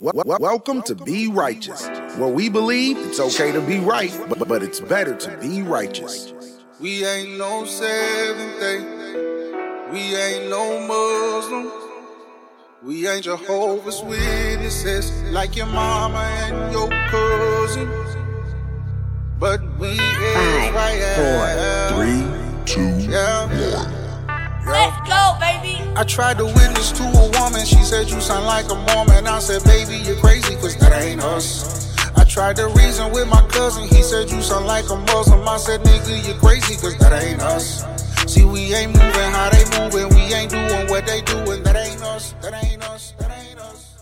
Welcome to Be Righteous, where we believe it's okay to be right, but it's better to be righteous. We ain't no Seventh-day, we ain't no Muslim, we ain't Jehovah's Witnesses like your mama and your cousins, but we is right. 5, 4, 3, 2, 1. Let's go, baby. I tried to witness to a woman. She said you sound like a Mormon. I said, baby, you're crazy, cause that ain't us. I tried to reason with my cousin. He said you sound like a Muslim. I said, nigga, you're crazy, cause that ain't us. See, we ain't moving how they moving. We ain't doing what they doing. That ain't us. That ain't us. That ain't us.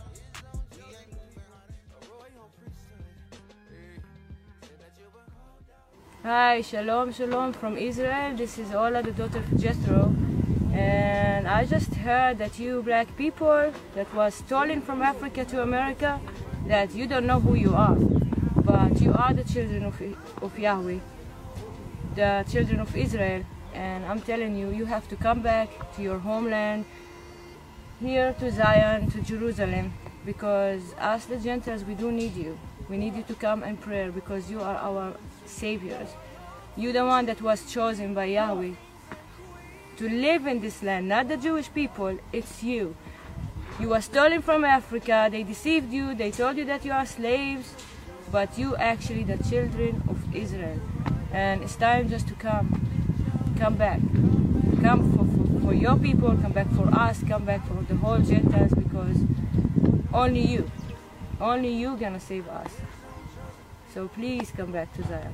Hi, shalom from Israel. This is Ola, the daughter of Jethro. And I just heard that you black people that was stolen from Africa to America, that you don't know who you are, but you are the children of Yahweh, the children of Israel. And I'm telling you, you have to come back to your homeland, here to Zion, to Jerusalem, because us the Gentiles, we do need you. We need you to come and pray, because you are our saviors. You're the one that was chosen by Yahweh to live in this land, not the Jewish people, it's you. You were stolen from Africa, they deceived you, they told you that you are slaves, but you actually the children of Israel. And it's time just to come back. Come for your people, come back for us, come back for the whole Gentiles, because only you gonna save us. So please come back to Zion.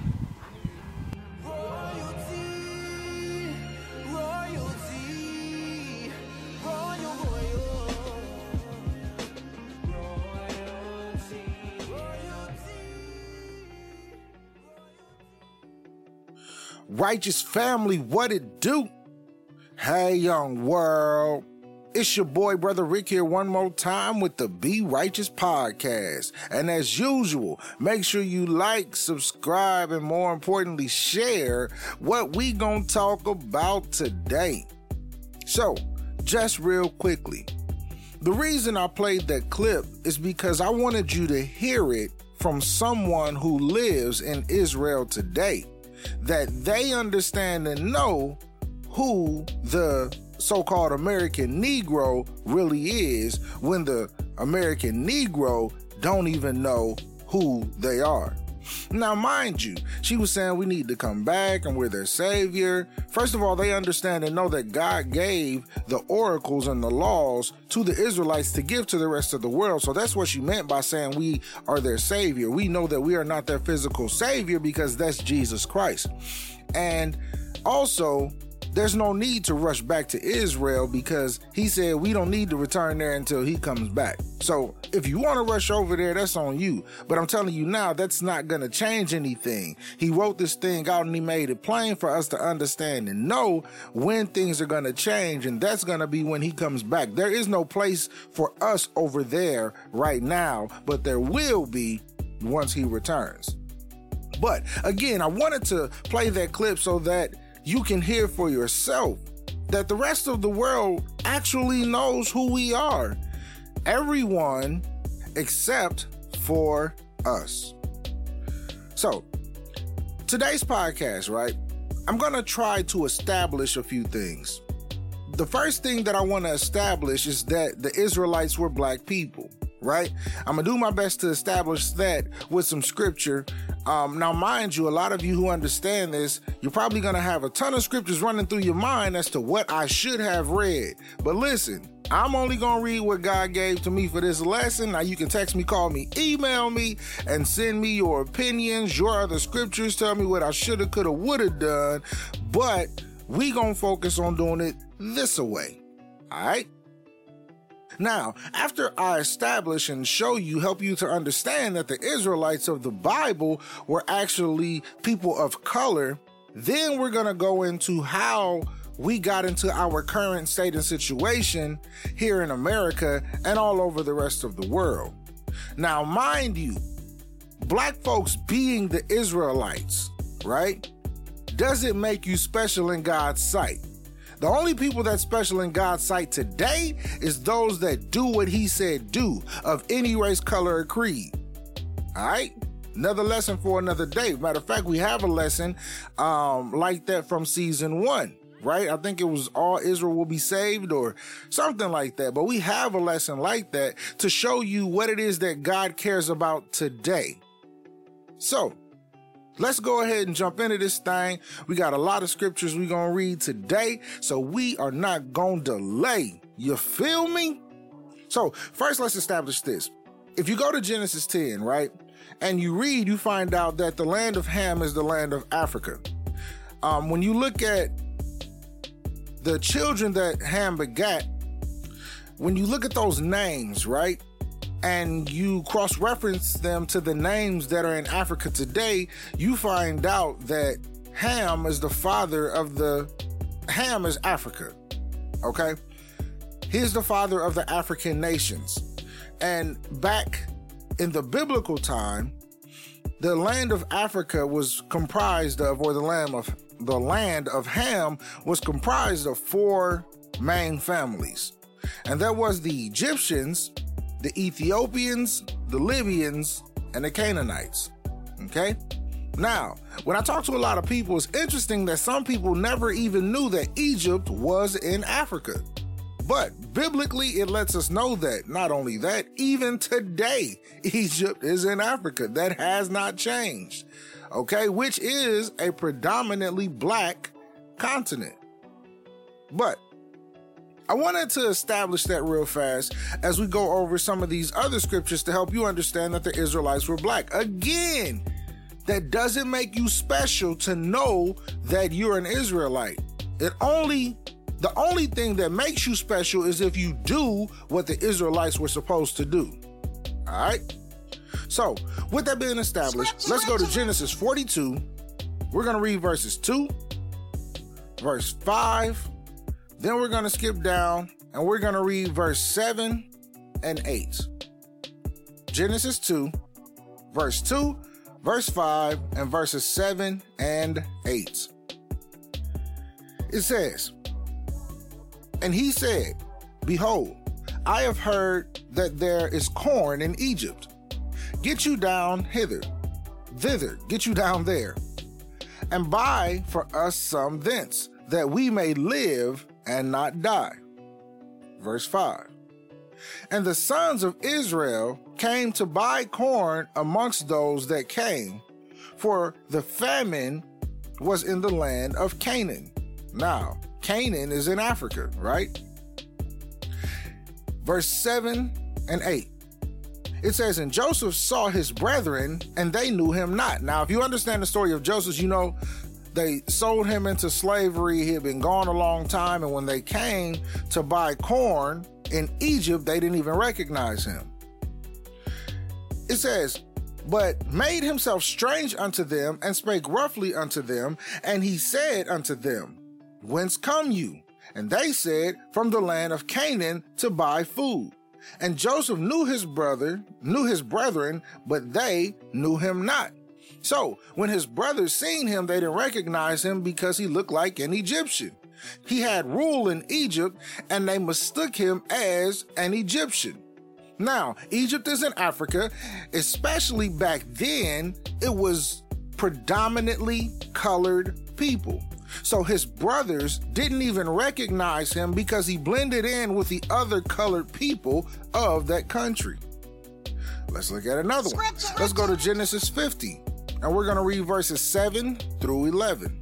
Righteous family, what it do? Hey, young world. It's your boy, Brother Rick, here one more time with the Be Righteous podcast. And as usual, make sure you like, subscribe, and more importantly, share what we gonna talk about today. So, just real quickly, the reason I played that clip is because I wanted you to hear it from someone who lives in Israel today, that they understand and know who the so-called American Negro really is, when the American Negro don't even know who they are. Now, mind you, she was saying we need to come back and we're their savior. First of all, they understand and know that God gave the oracles and the laws to the Israelites to give to the rest of the world. So that's what she meant by saying we are their savior. We know that we are not their physical savior because that's Jesus Christ. And also, there's no need to rush back to Israel because he said we don't need to return there until he comes back. So if you want to rush over there, that's on you. But I'm telling you now, that's not going to change anything. He wrote this thing out and he made it plain for us to understand and know when things are going to change. And that's going to be when he comes back. There is no place for us over there right now, but there will be once he returns. But again, I wanted to play that clip so that you can hear for yourself that the rest of the world actually knows who we are. Everyone except for us. So, today's podcast, right? I'm going to try to establish a few things. The first thing that I want to establish is that the Israelites were black people, right? I'm going to do my best to establish that with some scripture. Now, mind you, a lot of you who understand this, you're probably going to have a ton of scriptures running through your mind as to what I should have read. But listen, I'm only going to read what God gave to me for this lesson. Now, you can text me, call me, email me, and send me your opinions, your other scriptures. Tell me what I shoulda, coulda, woulda done. But we going to focus on doing it this way. All right? Now, after I establish and show you, help you to understand that the Israelites of the Bible were actually people of color, then we're going to go into how we got into our current state and situation here in America and all over the rest of the world. Now, mind you, black folks being the Israelites, right, doesn't make you special in God's sight. The only people that's special in God's sight today is those that do what he said do, of any race, color, or creed. All right? Another lesson for another day. Matter of fact, we have a lesson like that from season 1, right? I think it was All Israel Will Be Saved or something like that. But we have a lesson like that to show you what it is that God cares about today. So, let's go ahead and jump into this thing. We got a lot of scriptures we're going to read today, so we are not going to delay. You feel me? So first, let's establish this. If you go to Genesis 10, right, and you read, you find out that the land of Ham is the land of Africa. When you look at the children that Ham begat, when you look at those names, right, and you cross-reference them to the names that are in Africa today, you find out that Ham is the father of Ham is Africa, okay? He's the father of the African nations. And back in the biblical time, the land of Africa was comprised of, or the land of Ham was comprised of 4 main families. And that was the Egyptians, the Ethiopians, the Libyans, and the Canaanites. Okay? Now, when I talk to a lot of people, it's interesting that some people never even knew that Egypt was in Africa. But biblically, it lets us know that. Not only that, even today, Egypt is in Africa. That has not changed. Okay? Which is a predominantly black continent. But I wanted to establish that real fast as we go over some of these other scriptures to help you understand that the Israelites were black. Again, that doesn't make you special to know that you're an Israelite. The only thing that makes you special is if you do what the Israelites were supposed to do. All right? So, with that being established, let's go to Genesis 42. We're going to read verses 2, verse 5, then we're going to skip down and we're going to read verse 7 and 8. Genesis 2, verse 2, verse 5, and verses 7 and 8. It says, "And he said, Behold, I have heard that there is corn in Egypt. Get you down thither, get you down there, and buy for us some thence, that we may live and not die." Verse 5. "And the sons of Israel came to buy corn amongst those that came, for the famine was in the land of Canaan." Now, Canaan is in Africa, right? Verse 7 and 8. It says, "And Joseph saw his brethren, and they knew him not." Now, if you understand the story of Joseph, you know they sold him into slavery. He had been gone a long time, and when they came to buy corn in Egypt, they didn't even recognize him. It says, "But made himself strange unto them, and spake roughly unto them, and he said unto them, Whence come you? And they said, From the land of Canaan, to buy food. And Joseph knew his brethren, but they knew him not." So when his brothers seen him, they didn't recognize him because he looked like an Egyptian. He had rule in Egypt, and they mistook him as an Egyptian. Now, Egypt is in Africa, especially back then, it was predominantly colored people. So his brothers didn't even recognize him because he blended in with the other colored people of that country. Let's look at another one. Let's go to Genesis 50, and we're going to read verses 7 through 11.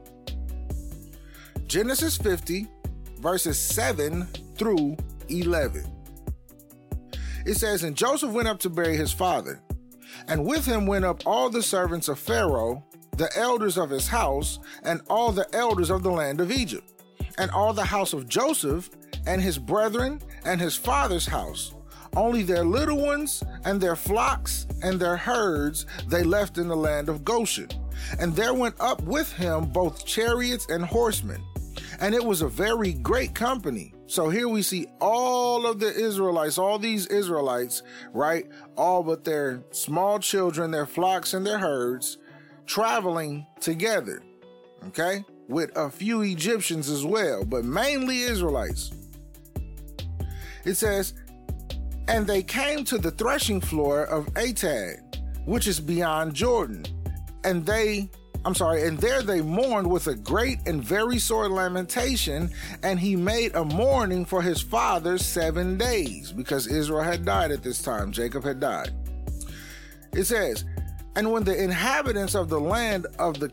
Genesis 50, verses 7 through 11. It says, "And Joseph went up to bury his father, and with him went up all the servants of Pharaoh, the elders of his house, and all the elders of the land of Egypt, and all the house of Joseph, and his brethren, and his father's house. Only their little ones, and their flocks, and their herds they left in the land of Goshen. And there went up with him both chariots and horsemen. And it was a very great company." So here we see all of the Israelites, all these Israelites, right? All but their small children, their flocks, and their herds, traveling together. Okay? with a few Egyptians as well, but mainly Israelites. It says, and they came to the threshing floor of Atad, which is beyond Jordan, and there they mourned with a great and very sore lamentation, and he made a mourning for his father 7 days, because Israel had died at this time. Jacob had died. It says, and when the inhabitants of the land, the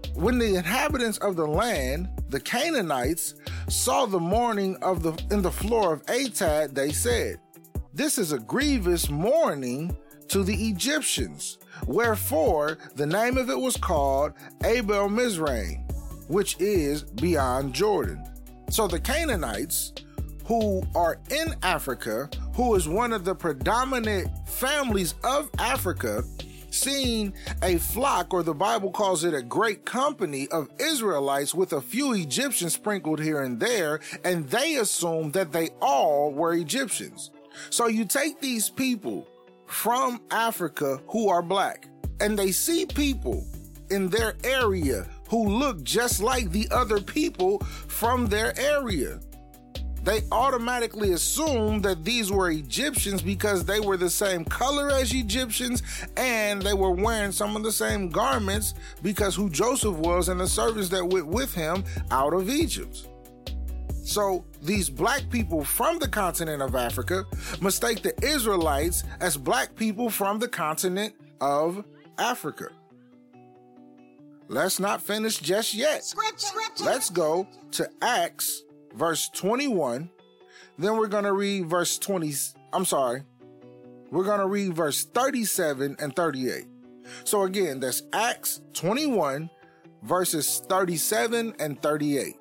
Canaanites, saw the mourning in the floor of Atad, they said, this is a grievous mourning to the Egyptians. Wherefore the name of it was called Abel Mizraim, which is beyond Jordan. So the Canaanites, who are in Africa, who is one of the predominant families of Africa, seeing a flock, or the Bible calls it a great company of Israelites with a few Egyptians sprinkled here and there, and they assumed that they all were Egyptians. So you take these people from Africa who are black, and they see people in their area who look just like the other people from their area. They automatically assume that these were Egyptians because they were the same color as Egyptians, and they were wearing some of the same garments because who Joseph was and the servants that went with him out of Egypt. So these black people from the continent of Africa mistake the Israelites as black people from the continent of Africa. Let's not finish just yet. Let's go to Acts verse 21. Then we're going to read verse 37 and 38. So again, that's Acts 21 verses 37 and 38.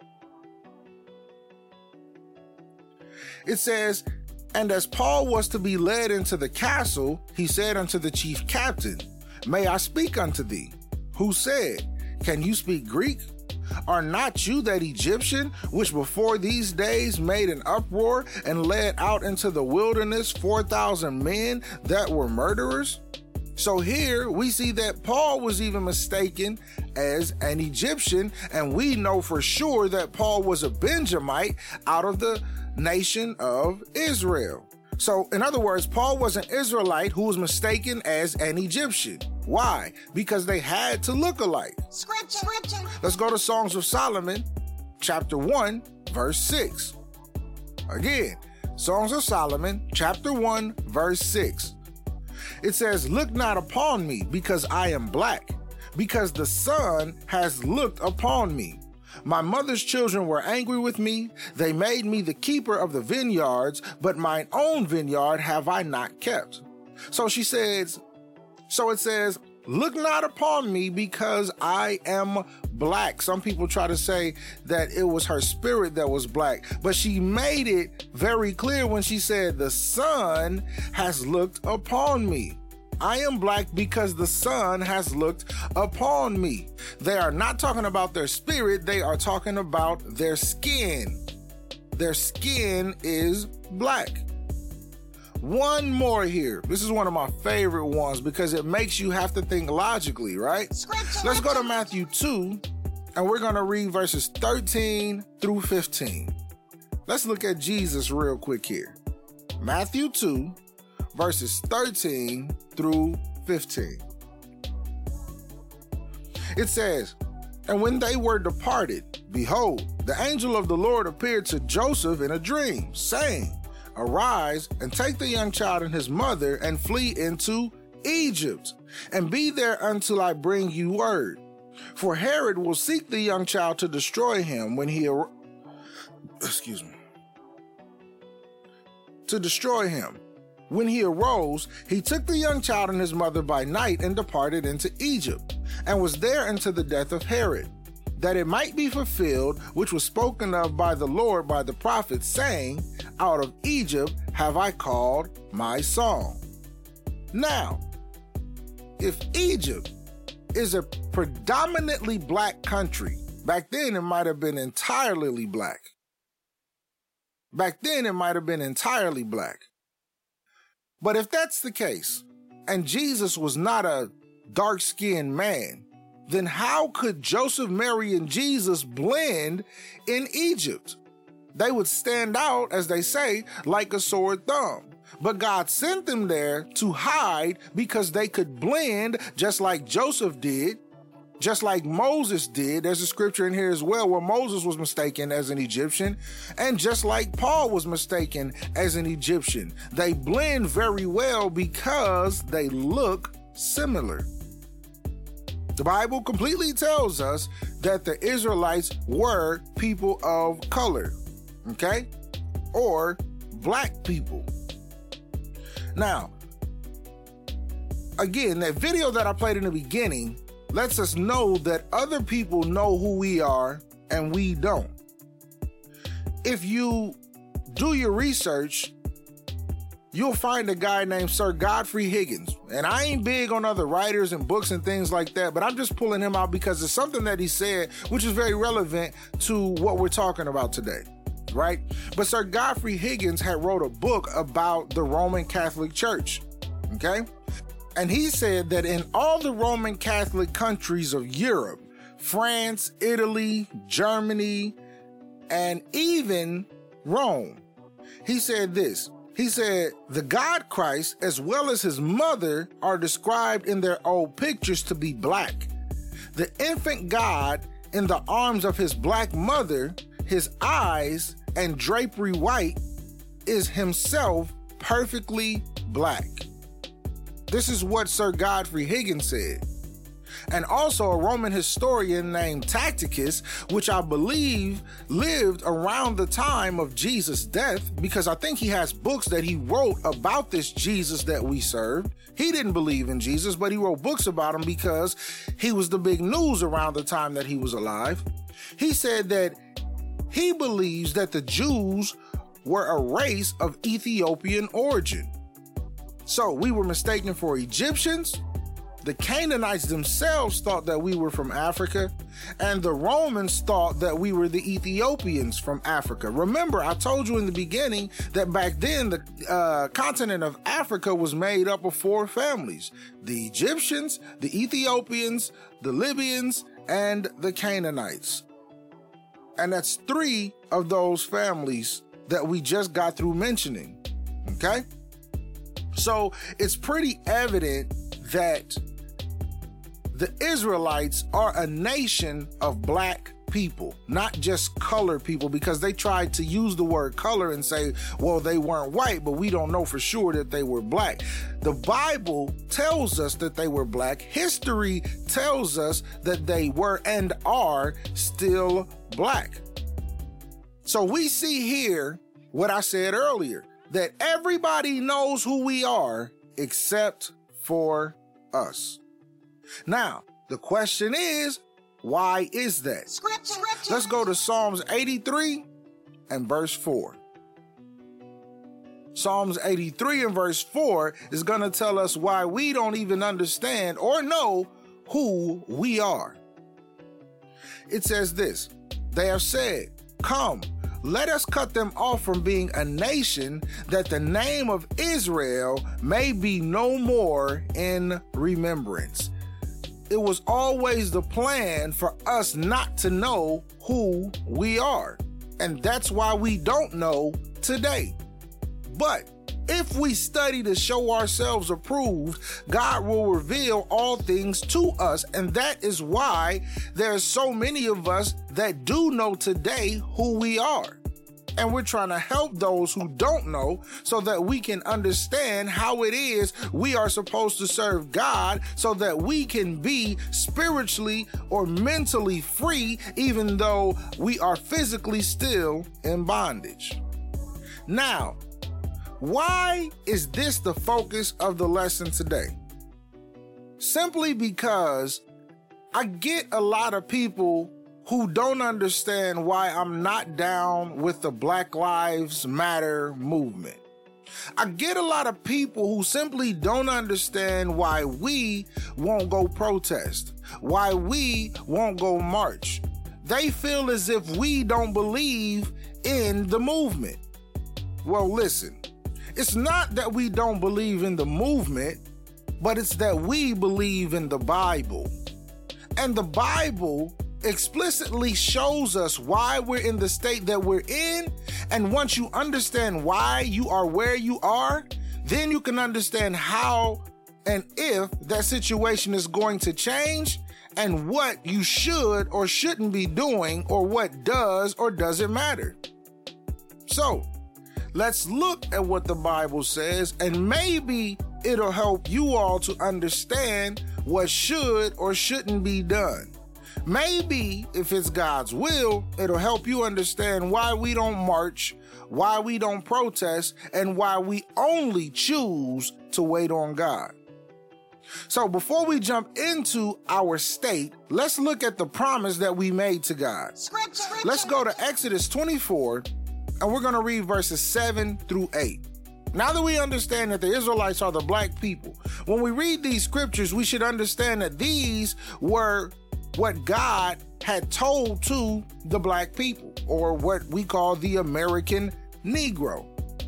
It says, and as Paul was to be led into the castle, he said unto the chief captain, may I speak unto thee? Who said, can you speak Greek? Are not you that Egyptian, which before these days made an uproar and led out into the wilderness 4,000 men that were murderers? So here we see that Paul was even mistaken as an Egyptian, and we know for sure that Paul was a Benjamite out of the nation of Israel. So in other words, Paul was an Israelite who was mistaken as an Egyptian. Why? Because they had to look alike. Scripture. Let's go to Songs of Solomon, chapter 1, verse 6. Again, Songs of Solomon, chapter 1, verse 6. It says, look not upon me because I am black, because the sun has looked upon me. My mother's children were angry with me. They made me the keeper of the vineyards, but mine own vineyard have I not kept. So it says, look not upon me because I am black. Some people try to say that it was her spirit that was black, but she made it very clear when she said, the sun has looked upon me. I am black because the sun has looked upon me. They are not talking about their spirit. They are talking about their skin. Their skin is black. One more here. This is one of my favorite ones because it makes you have to think logically, right? Let's go to Matthew 2, and we're going to read verses 13 through 15. Let's look at Jesus real quick here. Matthew 2, verses 13 through 15. It says, and when they were departed, behold, the angel of the Lord appeared to Joseph in a dream, saying, arise and take the young child and his mother and flee into Egypt, and be there until I bring you word. For Herod will seek the young child to destroy him when he When he arose, he took the young child and his mother by night and departed into Egypt, and was there until the death of Herod, that it might be fulfilled, which was spoken of by the Lord by the prophet, saying, out of Egypt have I called my song. Now, if Egypt is a predominantly black country, back then it might have been entirely black. But if that's the case, and Jesus was not a dark-skinned man, then how could Joseph, Mary, and Jesus blend in Egypt? They would stand out, as they say, like a sore thumb. But God sent them there to hide because they could blend just like Joseph did, just like Moses did. There's a scripture in here as well where Moses was mistaken as an Egyptian, and just like Paul was mistaken as an Egyptian. They blend very well because they look similar. The Bible completely tells us that the Israelites were people of color, okay? Or black people. Now, again, that video that I played in the beginning lets us know that other people know who we are and we don't. If you do your research, you'll find a guy named Sir Godfrey Higgins. And I ain't big on other writers and books and things like that, but I'm just pulling him out because it's something that he said, which is very relevant to what we're talking about today, right? But Sir Godfrey Higgins had wrote a book about the Roman Catholic Church, okay? And he said that in all the Roman Catholic countries of Europe, France, Italy, Germany, and even Rome, he said this. He said, the God Christ, as well as his mother, are described in their old pictures to be black. The infant God in the arms of his black mother, his eyes and drapery white, is himself perfectly black. This is what Sir Godfrey Higgins said. And also a Roman historian named Tacitus, which I believe lived around the time of Jesus' death, because I think he has books that he wrote about this Jesus that we serve. He didn't believe in Jesus, but he wrote books about him because he was the big news around the time that he was alive. He said that he believes that the Jews were a race of Ethiopian origin. So we were mistaken for Egyptians. The Canaanites themselves thought that we were from Africa, and the Romans thought that we were the Ethiopians from Africa. Remember, I told you in the beginning that back then the continent of Africa was made up of 4 families: the Egyptians, the Ethiopians, the Libyans, and the Canaanites. And that's 3 of those families that we just got through mentioning, okay? So it's pretty evident that the Israelites are a nation of black people, not just colored people, because they tried to use the word color and say, well, they weren't white, but we don't know for sure that they were black. The Bible tells us that they were black. History tells us that they were and are still black. So we see here what I said earlier, that everybody knows who we are except for us. Now, the question is, why is that? Scripture. Let's go to Psalms 83 and verse 4. Psalms 83 and verse 4 is going to tell us why we don't even understand or know who we are. It says this, they have said, come, let us cut them off from being a nation, that the name of Israel may be no more in remembrance. It was always the plan for us not to know who we are. And that's why we don't know today. But if we study to show ourselves approved, God will reveal all things to us. And that is why there's so many of us that do know today who we are. And we're trying to help those who don't know so that we can understand how it is we are supposed to serve God, so that we can be spiritually or mentally free, even though we are physically still in bondage. Now, why is this the focus of the lesson today? Simply because I get a lot of people who don't understand why I'm not down with the Black Lives Matter movement. I get a lot of people who simply don't understand why we won't go protest, why we won't go march. They feel as if we don't believe in the movement. Well, listen, it's not that we don't believe in the movement, but it's that we believe in the Bible. And the Bible explicitly shows us why we're in the state that we're in. And once you understand why you are where you are, then you can understand how and if that situation is going to change and what you should or shouldn't be doing or what does or doesn't matter. So let's look at what the Bible says, and maybe it'll help you all to understand what should or shouldn't be done. Maybe if it's God's will, it'll help you understand why we don't march, why we don't protest, and why we only choose to wait on God. So before we jump into our state, let's look at the promise that we made to God. Let's go to Exodus 24, and we're going to read verses 7 through 8. Now that we understand that the Israelites are the black people, when we read these scriptures, we should understand that these were what God had told to the black people, or what we call the American Negro.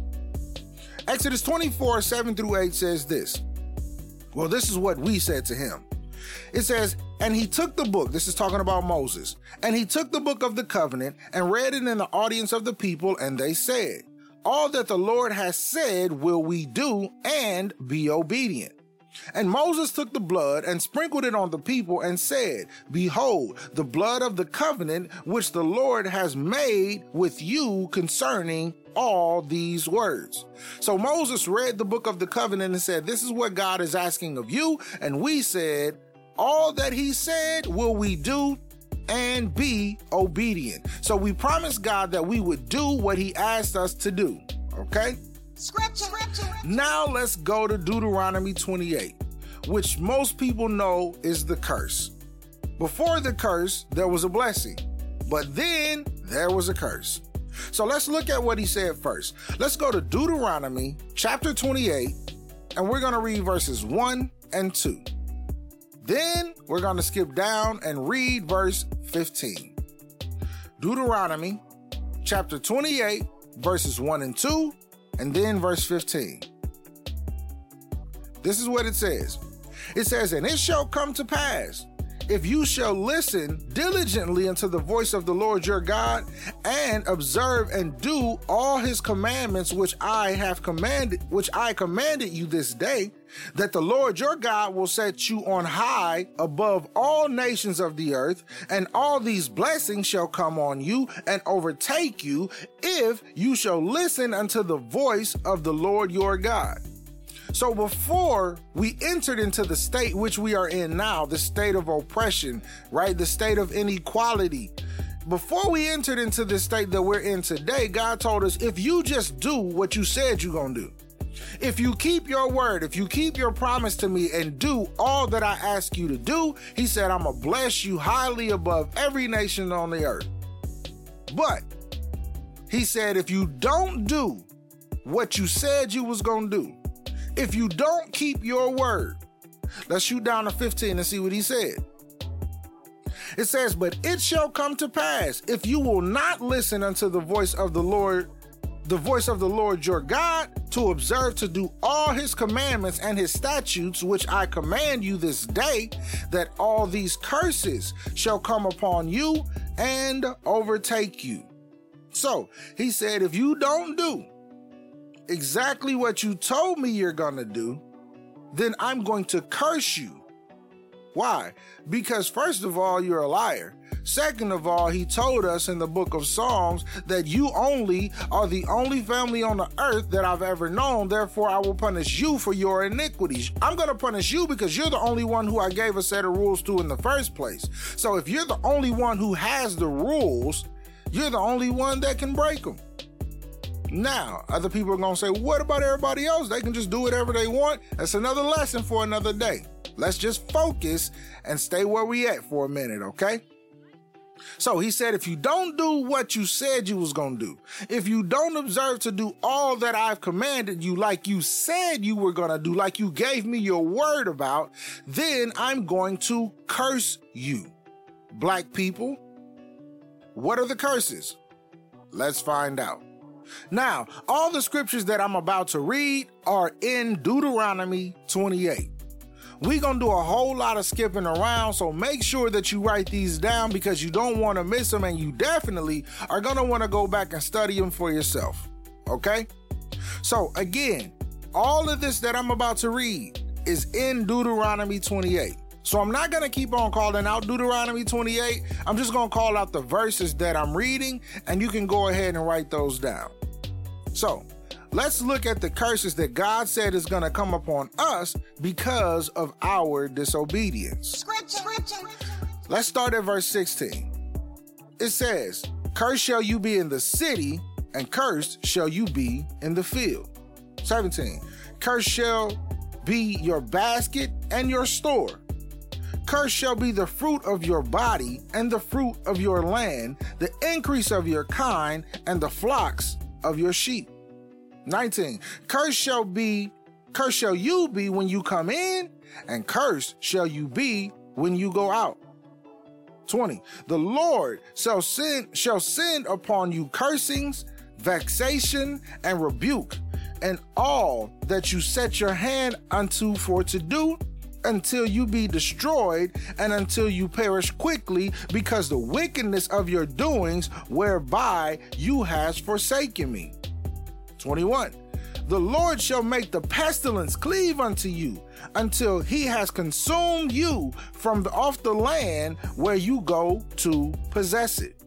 Exodus 24, 7 through 8 says this. Well, this is what we said to him. It says, and he took the book, this is talking about Moses, and he took the book of the covenant and read it in the audience of the people, and they said, all that the Lord has said will we do and be obedient. And Moses took the blood and sprinkled it on the people and said, behold, the blood of the covenant which the Lord has made with you concerning all these words. So Moses read the book of the covenant and said, this is what God is asking of you. And we said, all that he said will we do and be obedient. So we promised God that we would do what he asked us to do. Okay? Scripture. Now let's go to Deuteronomy 28, which most people know is the curse. Before the curse, there was a blessing, but then there was a curse. So let's look at what he said first. Let's go to Deuteronomy chapter 28, and we're going to read verses 1 and 2. Then we're going to skip down and read verse 15. Deuteronomy chapter 28, verses 1 and 2, and then verse 15. This is what it says. It says, and it shall come to pass, if you shall listen diligently unto the voice of the Lord your God, and observe and do all his commandments which I commanded you this day, that the Lord your God will set you on high above all nations of the earth, and all these blessings shall come on you and overtake you, if you shall listen unto the voice of the Lord your God. So before we entered into the state which we are in now, the state of oppression, right? The state of inequality. Before we entered into the state that we're in today, God told us, if you just do what you said you're going to do, if you keep your word, if you keep your promise to me and do all that I ask you to do, he said, I'm going to bless you highly above every nation on the earth. But he said, if you don't do what you said you was going to do, if you don't keep your word, let's shoot down to 15 and see what he said. It says, but it shall come to pass, if you will not listen unto the voice of the Lord your God, to observe to do all his commandments and his statutes, which I command you this day, that all these curses shall come upon you and overtake you. So he said, if you don't do exactly what you told me you're going to do, then I'm going to curse you. Why? Because first of all, you're a liar. Second of all, he told us in the book of Psalms that you only are the only family on the earth that I've ever known. Therefore, I will punish you for your iniquities. I'm going to punish you because you're the only one who I gave a set of rules to in the first place. So if you're the only one who has the rules, you're the only one that can break them. Now, other people are going to say, what about everybody else? They can just do whatever they want. That's another lesson for another day. Let's just focus and stay where we at for a minute, okay? So he said, if you don't do what you said you was going to do, if you don't observe to do all that I've commanded you, like you said you were going to do, like you gave me your word about, then I'm going to curse you. Black people, what are the curses? Let's find out. Now, all the scriptures that I'm about to read are in Deuteronomy 28. We're going to do a whole lot of skipping around, so make sure that you write these down because you don't want to miss them, and you definitely are going to want to go back and study them for yourself, okay? So again, all of this that I'm about to read is in Deuteronomy 28. So I'm not going to keep on calling out Deuteronomy 28. I'm just going to call out the verses that I'm reading, and you can go ahead and write those down. So let's look at the curses that God said is going to come upon us because of our disobedience. Let's start at verse 16. It says, "Cursed shall you be in the city, and cursed shall you be in the field." 17. "Cursed shall be your basket and your store. Cursed shall be the fruit of your body and the fruit of your land, the increase of your kind and the flocks of your sheep." 19. Cursed shall you be when you come in, and cursed shall you be when you go out. 20. The Lord shall send upon you cursings, vexation, and rebuke, and all that you set your hand unto for to do, until you be destroyed and until you perish quickly, because the wickedness of your doings whereby you has forsaken me. 21. The Lord shall make the pestilence cleave unto you until he has consumed you from off the land where you go to possess it.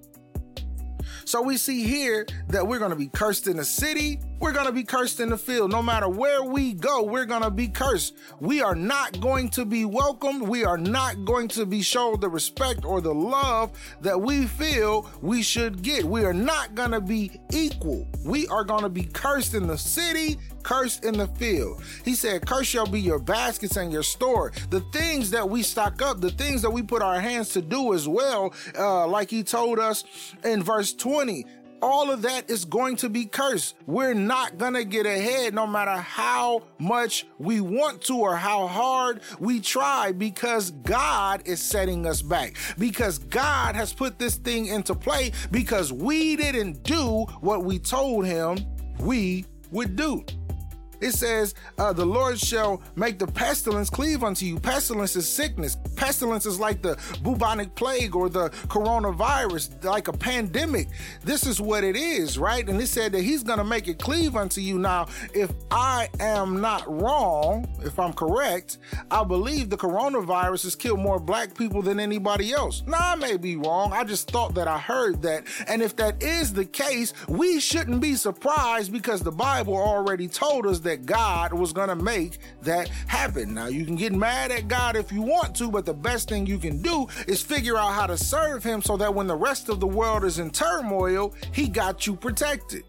So we see here that we're going to be cursed in the city. We're going to be cursed in the field. No matter where we go, we're going to be cursed. We are not going to be welcomed. We are not going to be shown the respect or the love that we feel we should get. We are not going to be equal. We are going to be cursed in the city, cursed in the field. He said, "Cursed shall be your baskets and your store." The things that we stock up, the things that we put our hands to do as well, like he told us in verse 20, all of that is going to be cursed. We're not going to get ahead no matter how much we want to or how hard we try, because God is setting us back, because God has put this thing into play, because we didn't do what we told him we would do. It says, the Lord shall make the pestilence cleave unto you. Pestilence is sickness. Pestilence is like the bubonic plague or the coronavirus, like a pandemic. This is what it is, right? And it said that he's going to make it cleave unto you. Now, if I am not wrong, if I'm correct, I believe the coronavirus has killed more black people than anybody else. Now, I may be wrong. I just thought that I heard that. And if that is the case, we shouldn't be surprised, because the Bible already told us that God was going to make that happen. Now, you can get mad at God if you want to, but the best thing you can do is figure out how to serve him so that when the rest of the world is in turmoil, he got you protected.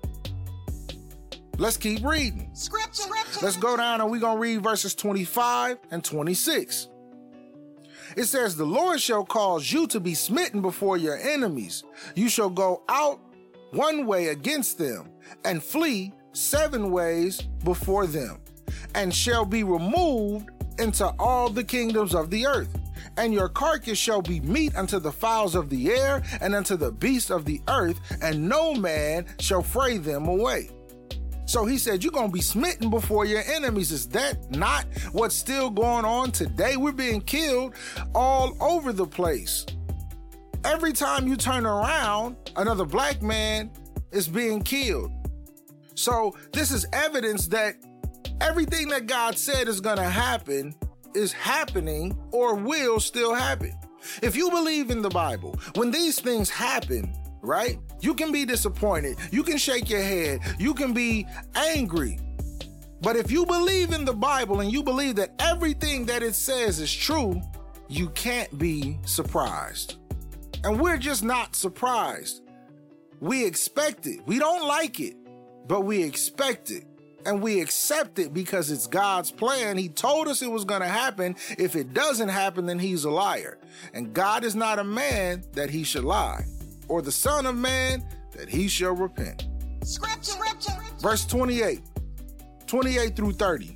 Let's keep reading. Scripture. Let's go down and we're going to read verses 25 and 26. It says, "The Lord shall cause you to be smitten before your enemies. You shall go out one way against them and flee 7 ways before them, and shall be removed into all the kingdoms of the earth. And your carcass shall be meat unto the fowls of the air and unto the beasts of the earth, and no man shall fray them away." So he said, you're going to be smitten before your enemies. Is that not what's still going on today? We're being killed all over the place. Every time you turn around, another black man is being killed. So this is evidence that everything that God said is going to happen is happening or will still happen. If you believe in the Bible, when these things happen, right, you can be disappointed. You can shake your head. You can be angry. But if you believe in the Bible and you believe that everything that it says is true, you can't be surprised. And we're just not surprised. We expect it. We don't like it, but we expect it. And we accept it because it's God's plan. He told us it was going to happen. If it doesn't happen, then he's a liar. And God is not a man that he should lie, or the son of man that he shall repent. Scripture. Verse 28 through 30.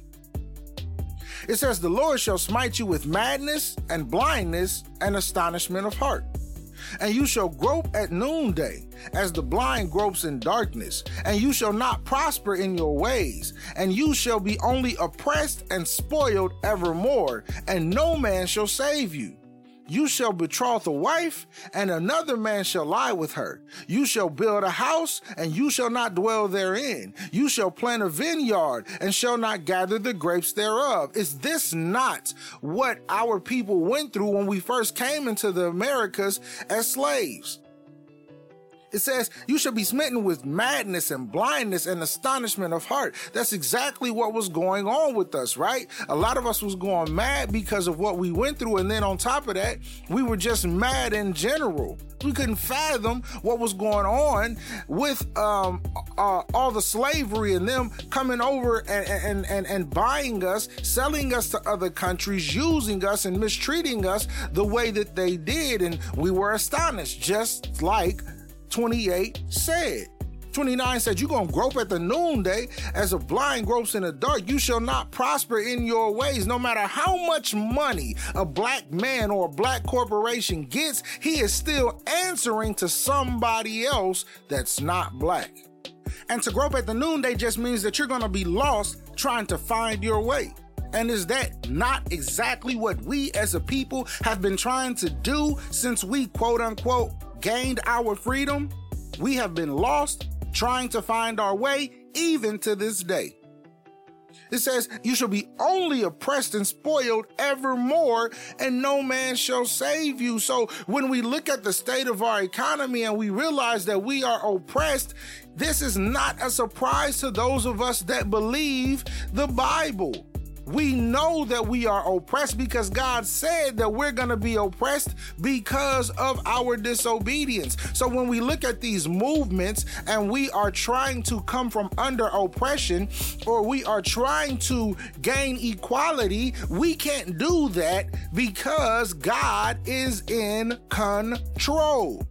It says, "The Lord shall smite you with madness and blindness and astonishment of heart. And you shall grope at noonday, as the blind gropes in darkness, and you shall not prosper in your ways, and you shall be only oppressed and spoiled evermore, and no man shall save you. You shall betroth a wife, and another man shall lie with her. You shall build a house, and you shall not dwell therein. You shall plant a vineyard, and shall not gather the grapes thereof. Is this not what our people went through when we first came into the Americas as slaves? It says, you shall be smitten with madness and blindness and astonishment of heart. That's exactly what was going on with us, right? A lot of us was going mad because of what we went through. And then on top of that, we were just mad in general. We couldn't fathom what was going on with all the slavery and them coming over and buying us, selling us to other countries, using us and mistreating us the way that they did. And we were astonished, just like 28 said. 29 said, you're going to grope at the noonday as a blind gropes in the dark. You shall not prosper in your ways. No matter how much money a black man or a black corporation gets, he is still answering to somebody else that's not black. And to grope at the noonday just means that you're going to be lost trying to find your way. And is that not exactly what we as a people have been trying to do since we, quote unquote, gained our freedom? We have been lost trying to find our way even to this day. It says, you shall be only oppressed and spoiled evermore, and no man shall save you. So when we look at the state of our economy and we realize that we are oppressed, this is not a surprise to those of us that believe the Bible. We know that we are oppressed because God said that we're going to be oppressed because of our disobedience. So when we look at these movements and we are trying to come from under oppression, or we are trying to gain equality, we can't do that because God is in control.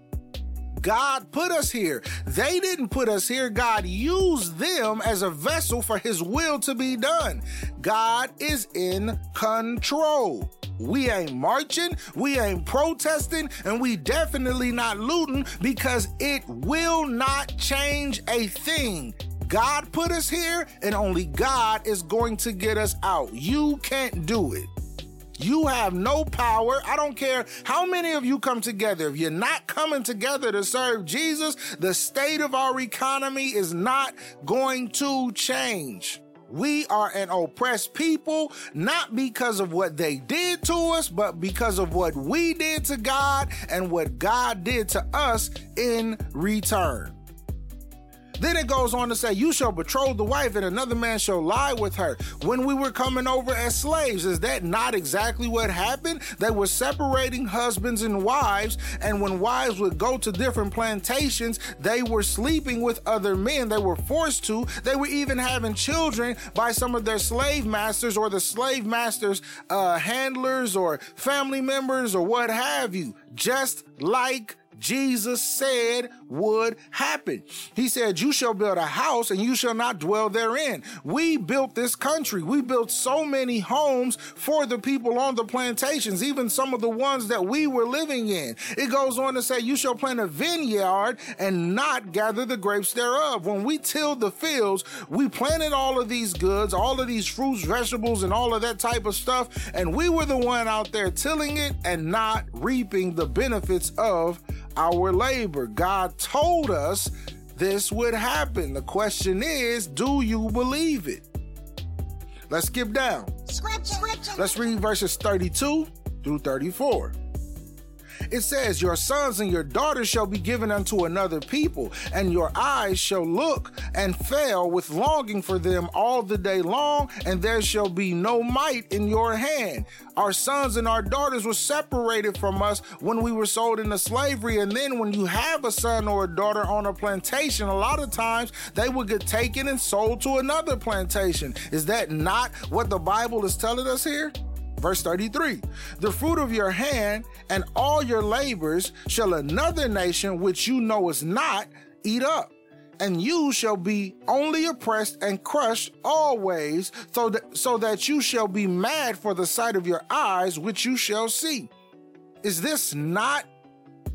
God put us here. They didn't put us here. God used them as a vessel for his will to be done. God is in control. We ain't marching, we ain't protesting, and we definitely not looting because it will not change a thing. God put us here, and only God is going to get us out. You can't do it. You have no power. I don't care how many of you come together. If you're not coming together to serve Jesus, the state of our economy is not going to change. We are an oppressed people, not because of what they did to us, but because of what we did to God and what God did to us in return. Then it goes on to say, you shall betroth the wife and another man shall lie with her. When we were coming over as slaves, is that not exactly what happened? They were separating husbands and wives, and when wives would go to different plantations, they were sleeping with other men. They were forced to. They were even having children by some of their slave masters or the slave masters' handlers or family members or what have you, just like Jesus said would happen. He said, you shall build a house and you shall not dwell therein. We built this country. We built so many homes for the people on the plantations, even some of the ones that we were living in. It goes on to say, you shall plant a vineyard and not gather the grapes thereof. When we tilled the fields, we planted all of these goods, all of these fruits, vegetables, and all of that type of stuff. And we were the one out there tilling it and not reaping the benefits of our labor. God told us this would happen. The question is, do you believe it? Let's skip down. Let's read verses 32 through 34. It says, your sons and your daughters shall be given unto another people, and your eyes shall look and fail with longing for them all the day long, and there shall be no might in your hand. Our sons and our daughters were separated from us when we were sold into slavery, and then when you have a son or a daughter on a plantation, a lot of times they will get taken and sold to another plantation. Is that not what the Bible is telling us here? Verse 33, the fruit of your hand and all your labors shall another nation which you know is not eat up, and you shall be only oppressed and crushed always, so that you shall be mad for the sight of your eyes, which you shall see. Is this not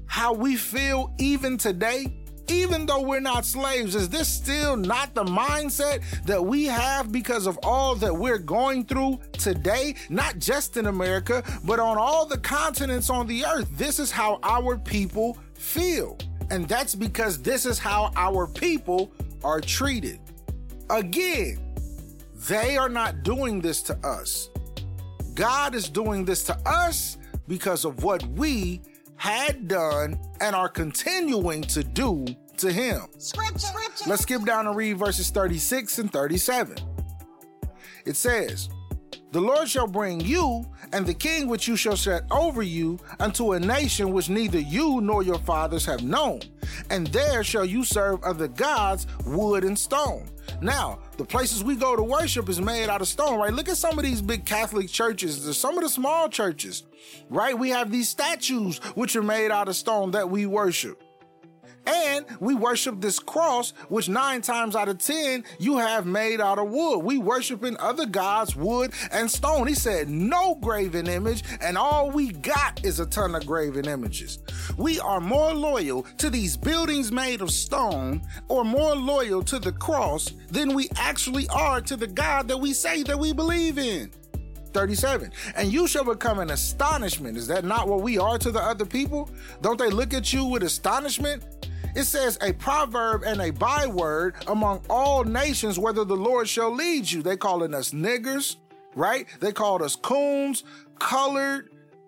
how we feel even today? Even though we're not slaves, is this still not the mindset that we have because of all that we're going through today? Not just in America, but on all the continents on the earth. This is how our people feel. And that's because this is how our people are treated. Again, they are not doing this to us. God is doing this to us because of what we had done and are continuing to do to him. Let's skip down and read verses 36 and 37. It says, "The Lord shall bring you and the king which you shall set over you unto a nation which neither you nor your fathers have known, and there shall you serve other gods, wood and stone." Now, the places we go to worship is made out of stone, right? Look at some of these big Catholic churches. There's some of the small churches, right? We have these statues which are made out of stone that we worship. And we worship this cross, which 9 times out of 10 you have made out of wood. We worshiping other gods, wood and stone. He said no graven image, and all we got is a ton of graven images. We are more loyal to these buildings made of stone, or more loyal to the cross, than we actually are to the God that we say that we believe in. 37, "And you shall become an astonishment." Is that not what we are to the other people? Don't they look at you with astonishment? It says a proverb and a byword among all nations, whether the Lord shall lead you. They calling us niggers, right? They called us coons, colored,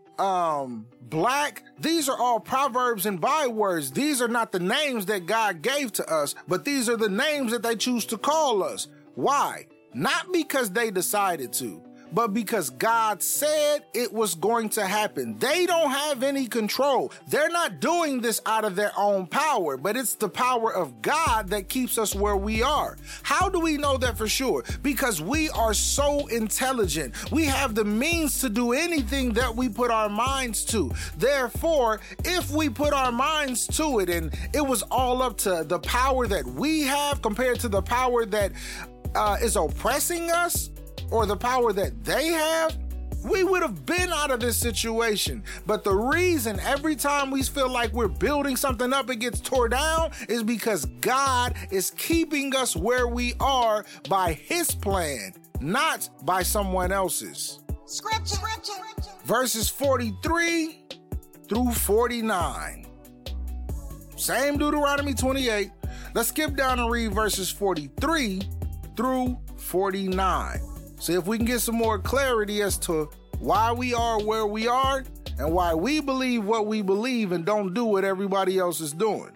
black. These are all proverbs and bywords. These are not the names that God gave to us, but these are the names that they choose to call us. Why? Not because they decided to, but because God said it was going to happen. They don't have any control. They're not doing this out of their own power, but it's the power of God that keeps us where we are. How do we know that for sure? Because we are so intelligent. We have the means to do anything that we put our minds to. Therefore, if we put our minds to it and it was all up to the power that we have compared to the power that is oppressing us, or the power that they have, we would have been out of this situation. But the reason every time we feel like we're building something up, it gets tore down, is because God is keeping us where we are by his plan, not by someone else's. Scripture. Verses 43 through 49. Same Deuteronomy 28. Let's skip down and read verses 43 through 49. See if we can get some more clarity as to why we are where we are and why we believe what we believe and don't do what everybody else is doing.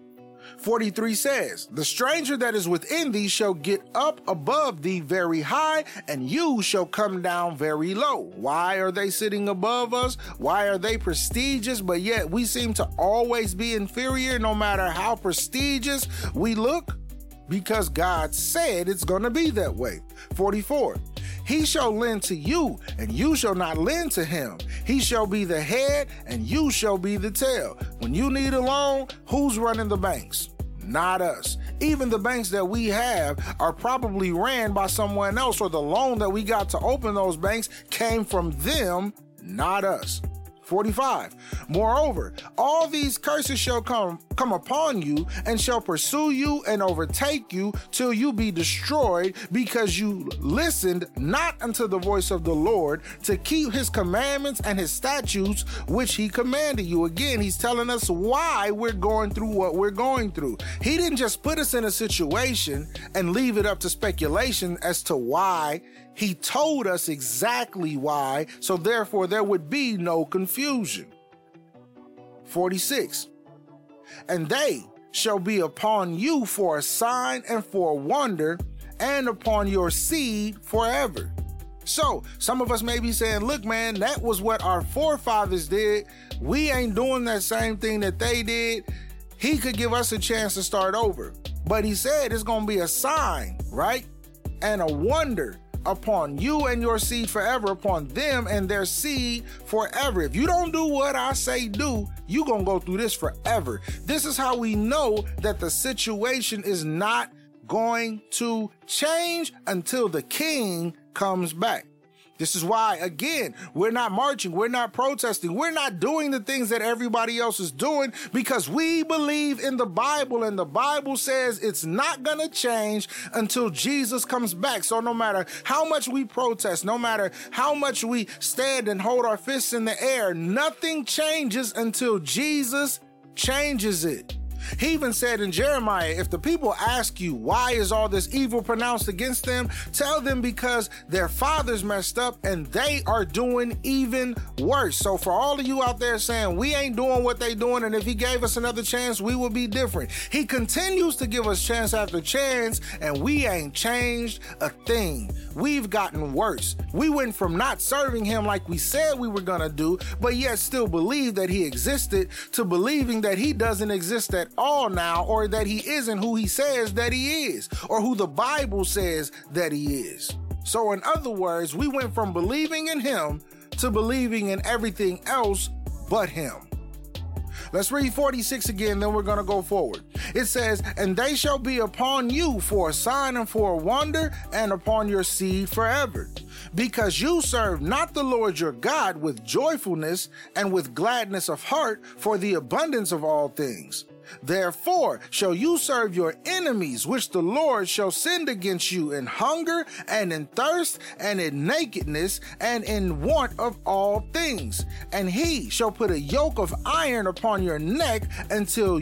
43 says, "The stranger that is within thee shall get up above thee very high, and you shall come down very low." Why are they sitting above us? Why are they prestigious, but yet we seem to always be inferior no matter how prestigious we look? Because God said it's going to be that way. 44, "He shall lend to you, and you shall not lend to him. He shall be the head, and you shall be the tail." When you need a loan, who's running the banks? Not us. Even the banks that we have are probably ran by someone else, or the loan that we got to open those banks came from them, not us. 45, "Moreover, all these curses shall come upon you, and shall pursue you and overtake you till you be destroyed, because you listened not unto the voice of the Lord to keep his commandments and his statutes, which he commanded you." Again, he's telling us why we're going through what we're going through. He didn't just put us in a situation and leave it up to speculation as to why. He told us exactly why, so therefore there would be no confusion. 46, "And they shall be upon you for a sign and for a wonder, and upon your seed forever." So some of us may be saying, look, man, that was what our forefathers did. We ain't doing that same thing that they did. He could give us a chance to start over. But he said it's going to be a sign, right? And a wonder upon you and your seed forever, upon them and their seed forever. If you don't do what I say do, you're going to go through this forever. This is how we know that the situation is not going to change until the king comes back. This is why, again, we're not marching, we're not protesting, we're not doing the things that everybody else is doing because we believe in the Bible, and the Bible says it's not going to change until Jesus comes back. So no matter how much we protest, no matter how much we stand and hold our fists in the air, nothing changes until Jesus changes it. He even said in Jeremiah, if the people ask you, why is all this evil pronounced against them? Tell them because their fathers messed up and they are doing even worse. So for all of you out there saying we ain't doing what they doing, and if he gave us another chance, we would be different. He continues to give us chance after chance, and we ain't changed a thing. We've gotten worse. We went from not serving him like we said we were gonna do, but yet still believe that he existed, to believing that he doesn't exist at all now, or that he isn't who he says that he is, or who the Bible says that he is. So in other words, we went from believing in him to believing in everything else but him. Let's read 46 again, then we're going to go forward. It says, and they shall be upon you for a sign and for a wonder, and upon your seed forever. Because you serve not the Lord your God with joyfulness and with gladness of heart for the abundance of all things. Therefore shall you serve your enemies, which the Lord shall send against you in hunger and in thirst and in nakedness and in want of all things. And he shall put a yoke of iron upon your neck until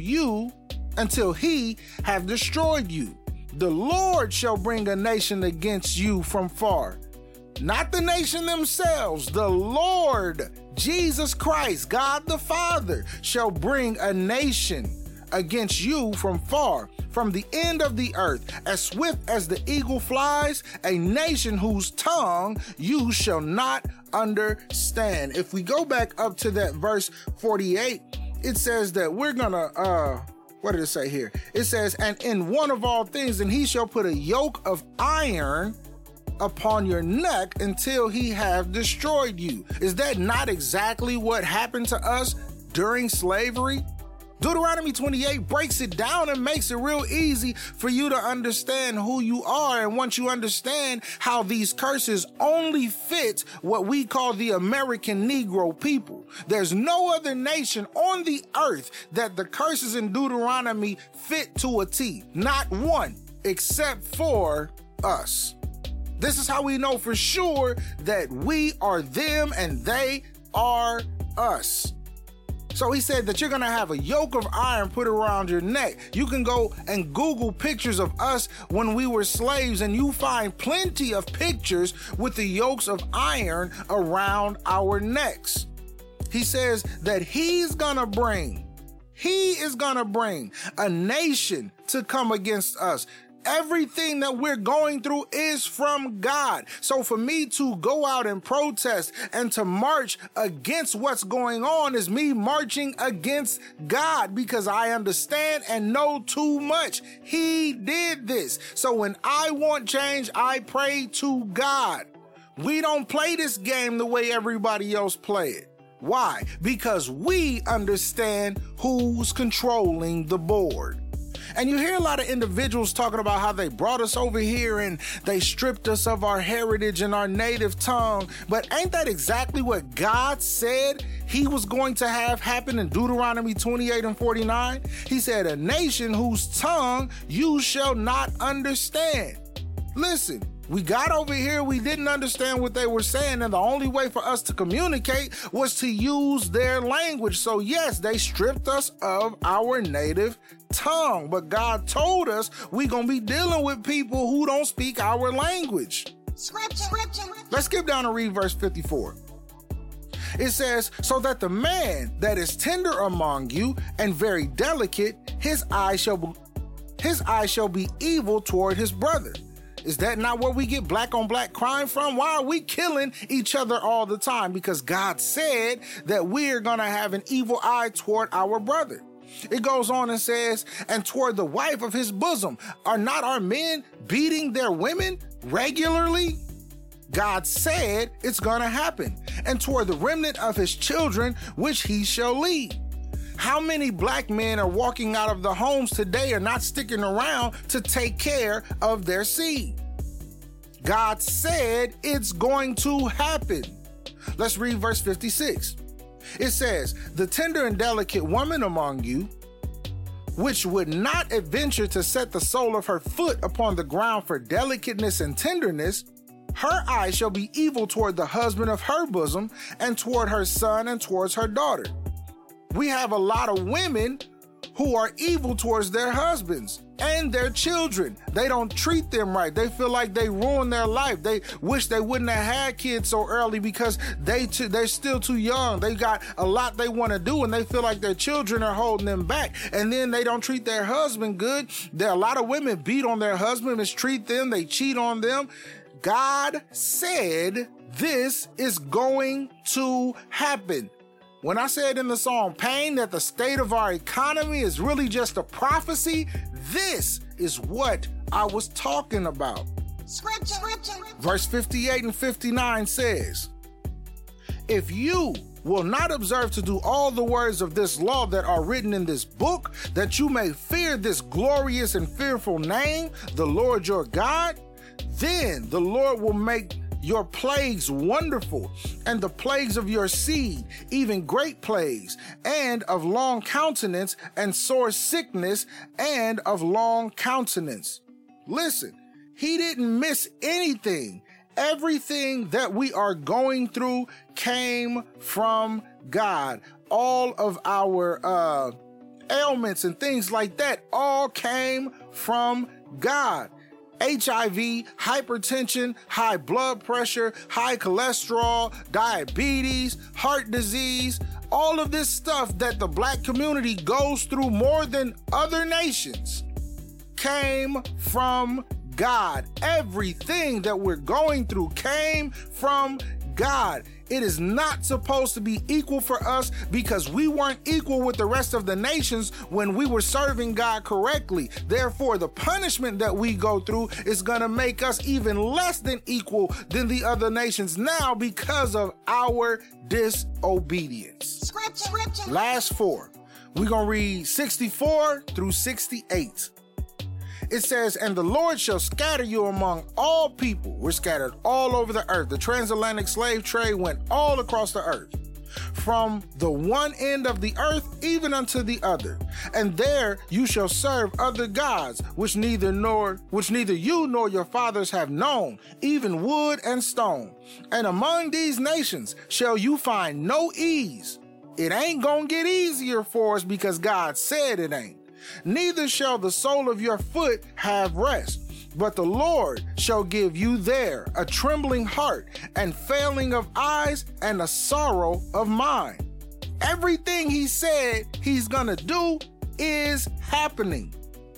he have destroyed you. The Lord shall bring a nation against you from far. Not the nation themselves, the Lord, Jesus Christ, God the Father, shall bring a nation against you from far, from the end of the earth, as swift as the eagle flies, a nation whose tongue you shall not understand. If we go back up to that verse 48, it says that we're gonna, what did it say here? It says, and in one of all things, and he shall put a yoke of iron upon your neck until he have destroyed you. Is that not exactly what happened to us during slavery? Deuteronomy 28 breaks it down and makes it real easy for you to understand who you are. And once you understand how these curses only fit what we call the American Negro people, there's no other nation on the earth that the curses in Deuteronomy fit to a T. Not one, except for us. This is how we know for sure that we are them and they are us. So he said that you're going to have a yoke of iron put around your neck. You can go and Google pictures of us when we were slaves, and you find plenty of pictures with the yokes of iron around our necks. He says that he is going to bring a nation to come against us. Everything that we're going through is from God. So for me to go out and protest and to march against what's going on is me marching against God, because I understand and know too much. He did this. So when I want change, I pray to God. We don't play this game the way everybody else play it. Why? Because we understand who's controlling the board. And you hear a lot of individuals talking about how they brought us over here and they stripped us of our heritage and our native tongue. But ain't that exactly what God said he was going to have happen in Deuteronomy 28 and 49? He said, a nation whose tongue you shall not understand. Listen, we got over here, we didn't understand what they were saying, and the only way for us to communicate was to use their language. So yes, they stripped us of our native tongue, but God told us we're gonna be dealing with people who don't speak our language. Let's skip down and read verse 54. It says, so that the man that is tender among you and very delicate, his eye shall be evil toward his brother. Is that not where we get black on black crime from? Why are we killing each other all the time? Because God said that we're going to have an evil eye toward our brother. It goes on and says, and toward the wife of his bosom, are not our men beating their women regularly? God said it's going to happen. And toward the remnant of his children, which he shall lead. How many black men are walking out of the homes today and not sticking around to take care of their seed? God said it's going to happen. Let's read verse 56. It says, the tender and delicate woman among you, which would not adventure to set the sole of her foot upon the ground for delicateness and tenderness, her eye shall be evil toward the husband of her bosom, and toward her son, and towards her daughter. We have a lot of women who are evil towards their husbands and their children. They don't treat them right. They feel like they ruined their life. They wish they wouldn't have had kids so early because they're still too young. They got a lot they want to do, and they feel like their children are holding them back. And then they don't treat their husband good. There are a lot of women beat on their husband, mistreat them, they cheat on them. God said this is going to happen. When I said in the song Pain that the state of our economy is really just a prophecy, this is what I was talking about. Verse 58 and 59 says, if you will not observe to do all the words of this law that are written in this book, that you may fear this glorious and fearful name, the Lord your God, then the Lord will make your plagues wonderful, and the plagues of your seed, even great plagues, and of long countenance, and sore sickness, and of long countenance. Listen, he didn't miss anything. Everything that we are going through came from God. All of our ailments and things like that all came from God. HIV, hypertension, high blood pressure, high cholesterol, diabetes, heart disease, all of this stuff that the black community goes through more than other nations came from God. Everything that we're going through came from God. It is not supposed to be equal for us because we weren't equal with the rest of the nations when we were serving God correctly. Therefore, the punishment that we go through is going to make us even less than equal than the other nations now because of our disobedience. Last four. We're going to read 64 through 68. It says, and the Lord shall scatter you among all people. We're scattered all over the earth. The transatlantic slave trade went all across the earth, from the one end of the earth even unto the other. And there you shall serve other gods, which neither you nor your fathers have known, even wood and stone. And among these nations shall you find no ease. It ain't gonna get easier for us because God said it ain't. Neither shall the sole of your foot have rest, but the Lord shall give you there a trembling heart and failing of eyes and a sorrow of mind. Everything he said he's gonna do is happening.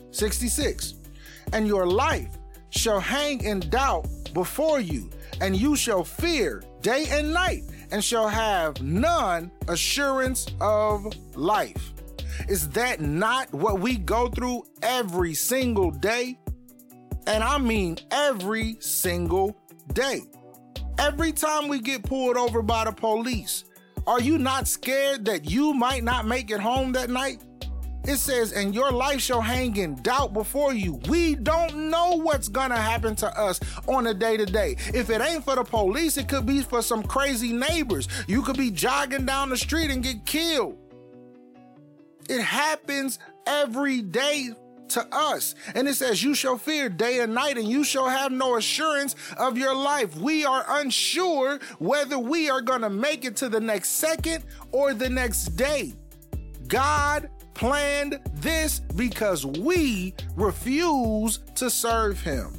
66. And your life shall hang in doubt before you, and you shall fear day and night, and shall have none assurance of life. Is that not what we go through every single day? And I mean every single day. Every time we get pulled over by the police, are you not scared that you might not make it home that night? It says, and your life shall hang in doubt before you. We don't know what's gonna happen to us on a day-to-day. If it ain't for the police, it could be for some crazy neighbors. You could be jogging down the street and get killed. It happens every day to us. And it says, you shall fear day and night, and you shall have no assurance of your life. We are unsure whether we are going to make it to the next second or the next day. God planned this because we refuse to serve him.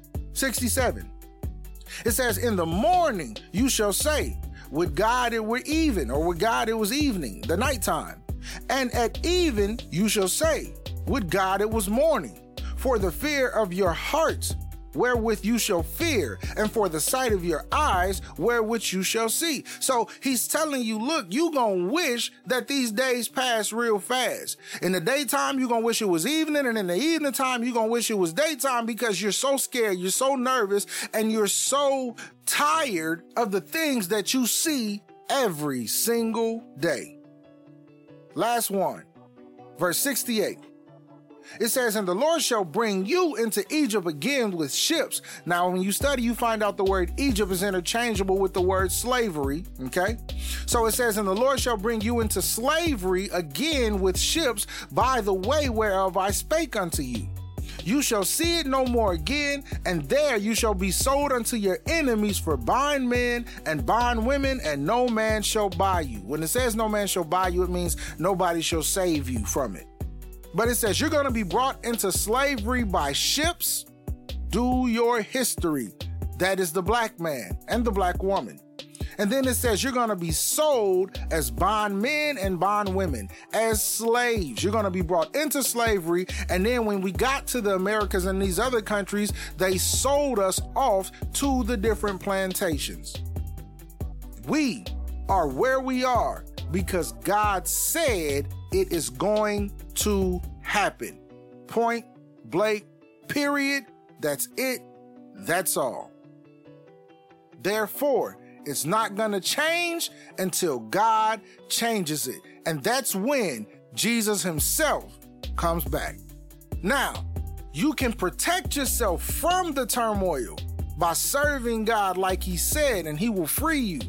67. It says, in the morning you shall say, would God it were even, or would God it was evening, the nighttime. And at even you shall say, would God it was morning, for the fear of your hearts wherewith you shall fear, and for the sight of your eyes wherewith you shall see. So he's telling you, look, you gonna wish that these days pass real fast. In the daytime, you gonna wish it was evening, and in the evening time, you gonna wish it was daytime because you're so scared, you're so nervous, and you're so tired of the things that you see every single day. Last one, verse 68. It says, and the Lord shall bring you into Egypt again with ships. Now, when you study, you find out the word Egypt is interchangeable with the word slavery, okay? So it says, and the Lord shall bring you into slavery again with ships by the way whereof I spake unto you. You shall see it no more again, and there you shall be sold unto your enemies for bondmen and bondwomen, and no man shall buy you. When it says no man shall buy you, it means nobody shall save you from it. But it says you're going to be brought into slavery by ships. Do your history. That is the black man and the black woman. And then it says you're going to be sold as bondmen and bondwomen, as slaves. You're going to be brought into slavery. And then when we got to the Americas and these other countries, they sold us off to the different plantations. We are where we are because God said it is going to happen. Point blank, period. That's it. That's all. Therefore, it's not going to change until God changes it. And that's when Jesus himself comes back. Now, you can protect yourself from the turmoil by serving God like he said, and he will free you.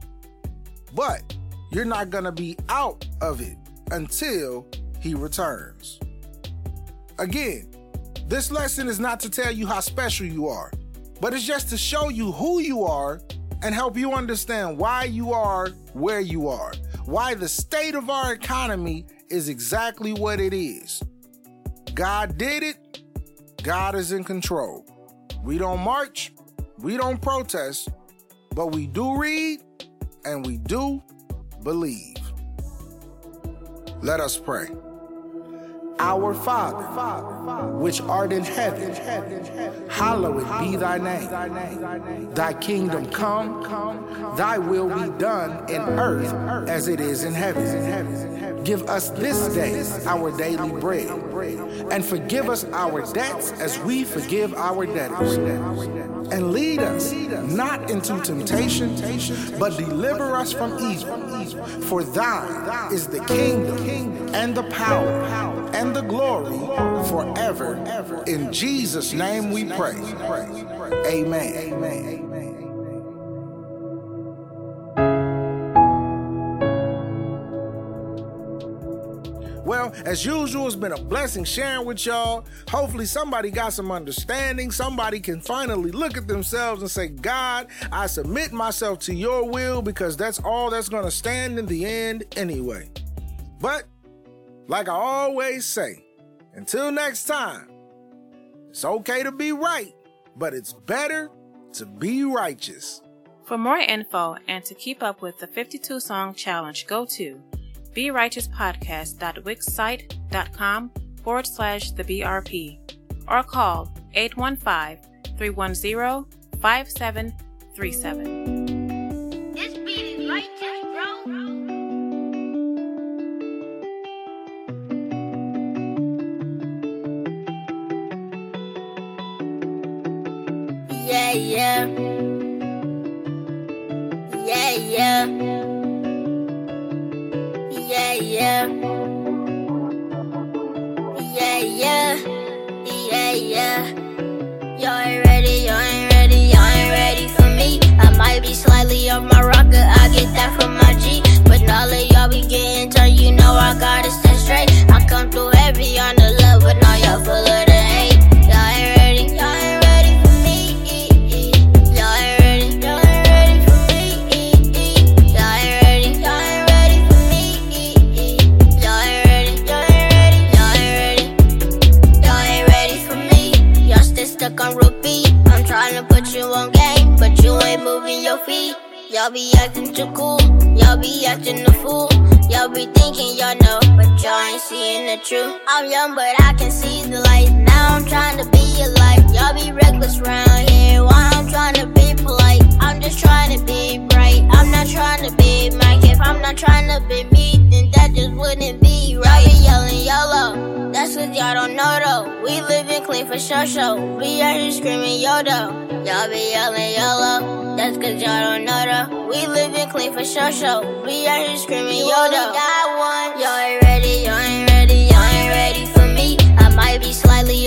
But you're not going to be out of it until he returns. Again, this lesson is not to tell you how special you are, but it's just to show you who you are and help you understand why you are where you are, why the state of our economy is exactly what it is. God did it. God is in control. We don't march, we don't protest, but we do read and we do believe. Let us pray. Our Father, which art in heaven, hallowed be thy name. Thy kingdom come, thy will be done in earth as it is in heaven. Give us this day our daily bread, and forgive us our debts as we forgive our debtors. And lead us not into temptation, but deliver us from evil. For thine is the kingdom and the power and the glory forever. In Jesus' name we pray. Amen. Well, as usual, it's been a blessing sharing with y'all. Hopefully somebody got some understanding. Somebody can finally look at themselves and say, God, I submit myself to your will, because that's all that's going to stand in the end anyway. But like I always say, until next time, it's okay to be right, but it's better to be righteous. For more info and to keep up with the 52 Song Challenge, go to BeRighteousPodcast.wixsite.com/theBRP or call 815-310-5737. This beat is righteous, bro. Yeah, yeah. Yeah, yeah. Yeah, yeah. Yeah, yeah. Yeah, yeah. Y'all ain't ready, y'all ain't ready, y'all ain't ready for me. I might be slightly off my rocker, I get that from my G. But all of y'all be getting turned, you know I gotta stay straight. I come through heavy on the love, but now y'all full of the hate. Y'all ain't ready, y'all ain't ready for me. Y'all ain't ready, y'all ain't ready for me. Y'all ain't ready, y'all ain't ready for me. Y'all ain't ready, y'all ain't ready, y'all ain't ready. Y'all ain't ready for me. Y'all still stuck on repeat. I'm trying to put you on game, but you ain't moving your feet. Y'all be acting too cool, y'all be acting a fool. Y'all be thinking y'all know, but y'all ain't seeing the truth. I'm young, but I can see the light. Now I'm trying to be your life. Y'all be reckless round here, while I'm trying to be polite. I'm just trying to be bright, I'm not trying to be Mike. If I'm not trying to be me, then that just wouldn't be right. Y'all be yelling YOLO, that's cause y'all don't know though. We living clean for sure. We out here screaming YOLO. Y'all be yelling YOLO, that's cause y'all don't know though. We living clean for sure. We out here screaming YOLO. Got one. Y'all ain't ready, y'all ain't ready, y'all ain't ready for me. I might be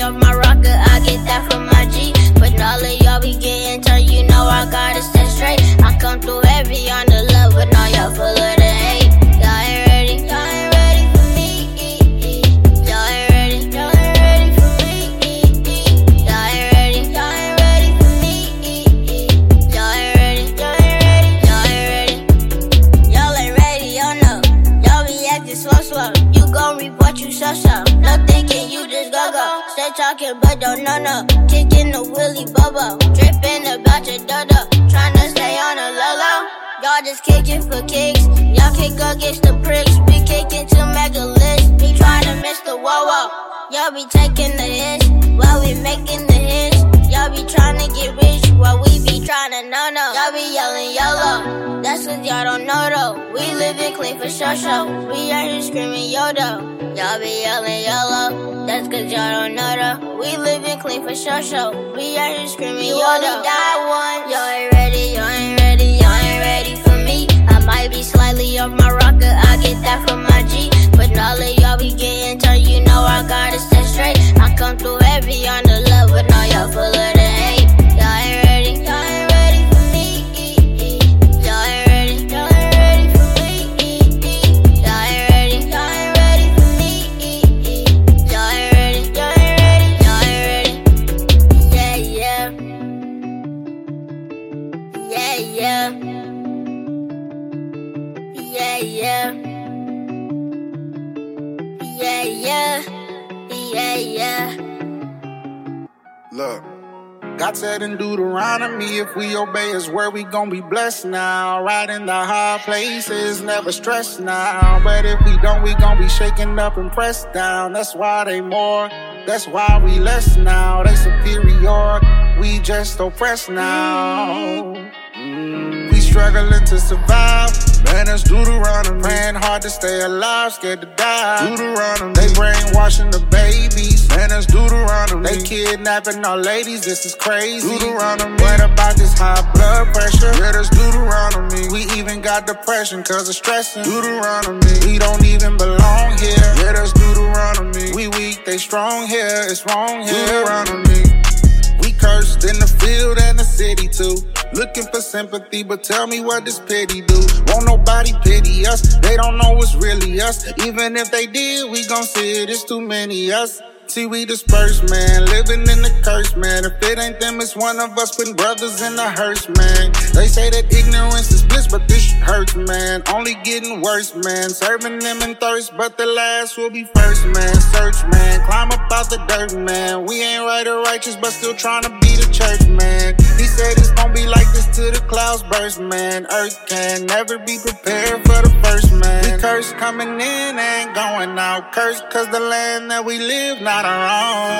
off my rocker, I get that from my G. But all of y'all be getting turned, you know I gotta stay straight. I come through heavy on the love, but now y'all full of the hate. Y'all ain't ready, y'all ain't ready for me. Y'all ain't ready, y'all ain't ready for me. Y'all ain't ready, y'all ain't ready for me. Y'all ain't ready, y'all ain't ready, y'all ain't ready. Y'all ain't ready, oh no. Y'all be acting slow. You gon' reap what you sow. No thinking, you just go. Stay talking, but don't know. Kicking the Willy Bobo. Dripping about your dodo. Tryna stay on a low. Y'all just kicking for kicks. Y'all kick against the pricks. We kicking to mega list. We tryna miss the whoa. Y'all be taking the hits while we making the hits. Y'all be tryna get rich while we be tryna no. Y'all be yelling YOLO. That's cause y'all don't know though. We living clean for show. We out here screaming YOLO. Y'all be yelling YOLO. That's cause y'all don't know though. We living clean for show. We out here screaming YOLO. You only die once. Y'all ain't ready, y'all ain't ready, y'all ain't ready for me. I might be slightly off my rocker, I get that from my G. But all of y'all be getting turned, you know I gotta stay straight. I come through heavy on the love, but now y'all full of the hate. Y'all ain't ready, y'all ain't ready for me. Y'all ain't ready, y'all ain't ready for me. Y'all ain't ready, y'all ain't ready for me. Y'all ain't ready, y'all ain't ready, y'all ain't ready. Yeah. Look, God said in Deuteronomy, if we obey His word, we gon' be blessed now. Right in the high places, never stressed now. But if we don't, we gon' be shaken up and pressed down. That's why they more, that's why we less now. They superior, we just oppressed now. We struggling to survive. Man, that's Deuteronomy. Praying hard to stay alive, scared to die. Deuteronomy. They brainwashing the babies. Man, that's Deuteronomy. They kidnapping our ladies, this is crazy. Deuteronomy. What about this high blood pressure? Yeah, that's Deuteronomy. We even got depression cause of stressing. Deuteronomy. We don't even belong here. Yeah, that's Deuteronomy. We weak, they strong here, it's wrong here. Deuteronomy. We cursed in the field and the city too. Looking for sympathy, but tell me what does pity do? Won't nobody pity us, they don't know it's really us. Even if they did, we gon' see it, it's too many us. See, we dispersed, man, living in the curse, man. If it ain't them, it's one of us putting brothers in the hearse, man. They say that ignorance is bliss, but this shit hurts, man. Only getting worse, man. Serving them in thirst, but the last will be first, man. Search, man, climb up out the dirt, man. We ain't right or righteous, but still trying to be the church, man. He said it's gon' be like this till the clouds burst, man. Earth can never be prepared for the first, man. We curse coming in and going out. Curse cause the land that we live not our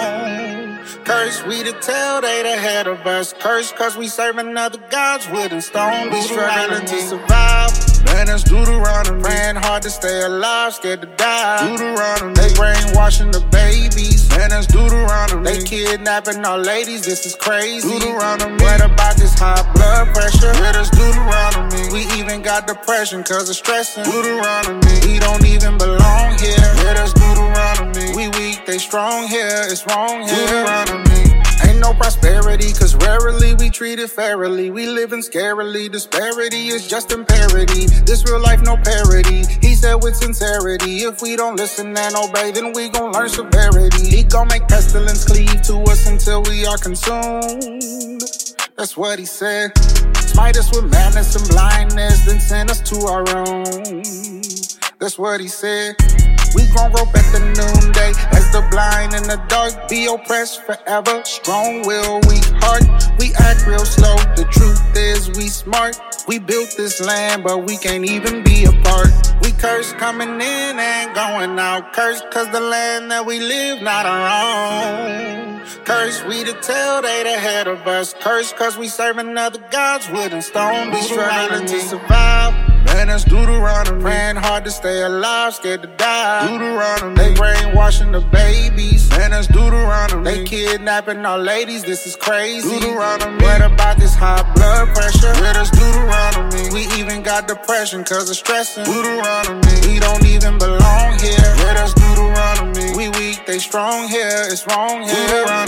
own. Curse we the tail, they the head of us. Curse cause we serving other gods, wood and stone. We struggling to survive. Man, that's Deuteronomy. Praying hard to stay alive, scared to die. Deuteronomy. They brainwashing the babies. Man, that's Deuteronomy. They kidnapping our ladies, this is crazy. Deuteronomy. What about this high blood pressure? Yeah, that's Deuteronomy. We even got depression cause of stressing. Deuteronomy. We don't even belong here. Yeah, that's Deuteronomy. We weak, they strong here, it's wrong here. Deuteronomy. Ain't no prosperity, cause rarely we treat it fairly. We living scarily, disparity is just imparity. This real life, no parody. He said with sincerity, if we don't listen and obey, then we gon' learn severity. He gon' make pestilence cleave to us until we are consumed. That's what he said. Smite us with madness and blindness, then send us to our own. That's what he said. We gon' rope at the noonday as the blind in the dark be oppressed forever. Strong will, weak heart, we act real slow. The truth is we smart. We built this land, but we can't even be apart. We curse coming in and going out. Curse cause the land that we live not our own. Curse we the tail, they the head of us. Curse cause we serving other gods, wood and stone. We struggling to survive. Man, that's Deuteronomy. Praying hard to stay alive, scared to die. Deuteronomy. They brainwashing the babies. Man, that's Deuteronomy. They kidnapping our ladies, this is crazy. Deuteronomy. What about this high blood pressure? Yeah, that's Deuteronomy. We even got depression cause of stressing. Deuteronomy. We don't even belong here. Yeah, that's Deuteronomy. We weak, they stay strong here, it's wrong here.